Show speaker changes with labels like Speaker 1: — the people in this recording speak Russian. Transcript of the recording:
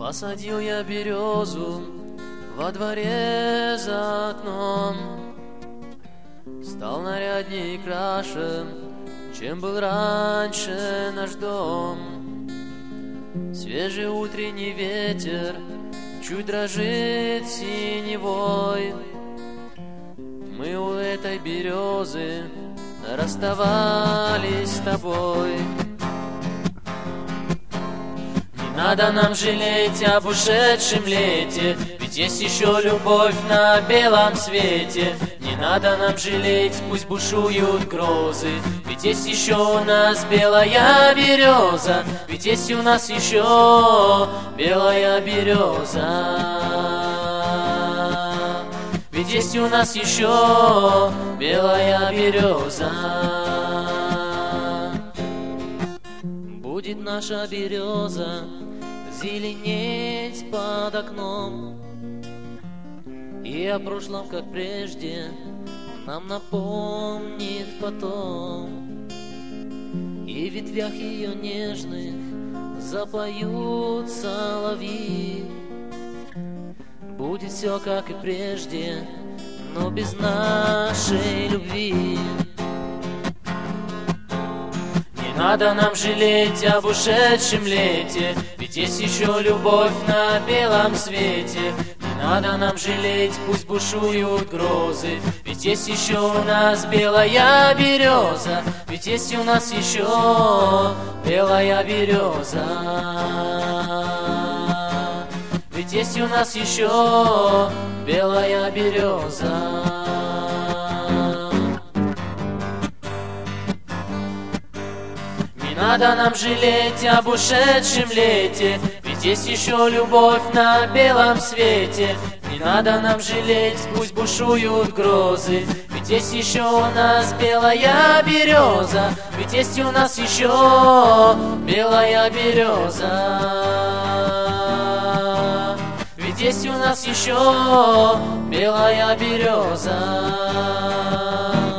Speaker 1: Посадил я березу во дворе за окном, стал нарядней и краше, чем был раньше наш дом. Свежий утренний ветер чуть дрожит синевой. Мы у этой березы расставались с тобой. Не надо нам жалеть об ушедшем лете, ведь есть еще любовь на белом свете. Не надо нам жалеть, пусть бушуют грозы, ведь есть еще у нас белая береза, ведь есть у нас еще белая береза. Ведь есть у нас еще белая береза. Будет наша береза зеленеть под окном, и о прошлом, как прежде, нам напомнит потом. И в ветвях ее нежных запоют соловьи. Будет все, как и прежде, но без нашей любви. Не надо нам жалеть об ушедшем лете, ведь есть еще любовь на белом свете. Не надо нам жалеть, пусть бушуют грозы, ведь есть еще у нас белая береза, ведь есть у нас еще белая береза. Ведь есть у нас еще белая береза. Не надо нам жалеть об ушедшем лете, ведь есть еще любовь на белом свете. Не надо нам жалеть, пусть бушуют грозы, ведь есть еще у нас белая береза, ведь есть у нас еще белая береза. Ведь есть у нас еще белая береза.